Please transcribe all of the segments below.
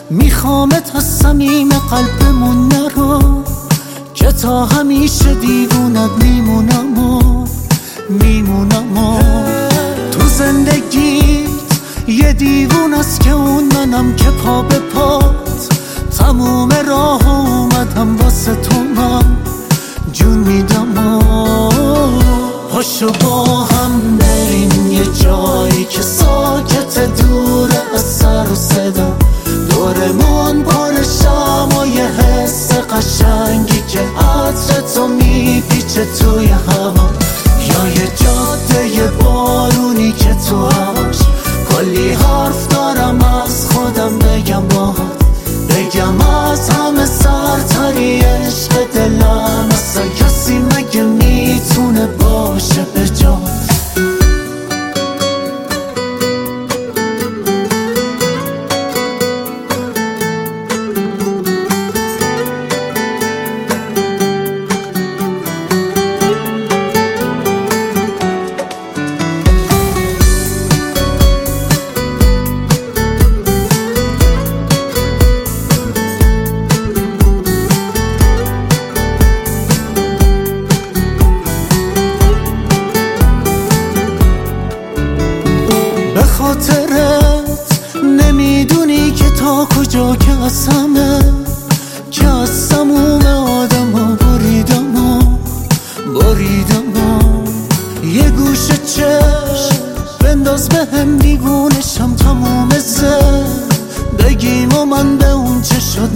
میخوامت از صمیم قلبمون نرو که تا همیشه دیوونت میمونم تو زندگیت یه دیوون است که اون منم که پا به پات تموم راه اومدم واسه تو من جون میدم پاشو با هم بریم یه جایی که ساکت دوره از سر و صدا دورمون پر شمع و یه حس قشنگی که عطر تو میپیچه توی هوا یا یه جاده بارونی که تو هواش کلی حرف دارم از خودم بگم از همه سرتری عشق دلم اصلا کسی مگه میتونه باشه به جات خاطرت نمیدونی که تا کجا که از همه که از سموم آدم ها بریدم یه گوشه چشم بنداز به هم دیگونشم تموم زر بگیم و من به اون چه شد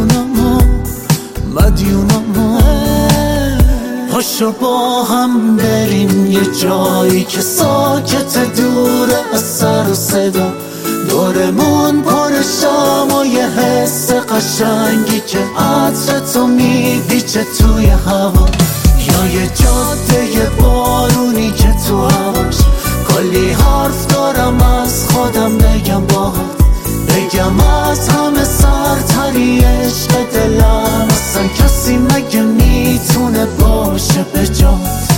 مدیونم پاشو با هم بریم یه جایی که ساکت دوره از سر و صدا دورمون پر شمع و یه حس قشنگی که عطر تو میپیچه توی هوا یا یه جاده بارونی که تو هواش کلی حرف دارم از خودم بگم از همه سرتری عشق دلم اصلا کسی مگه میتونه باشه به جات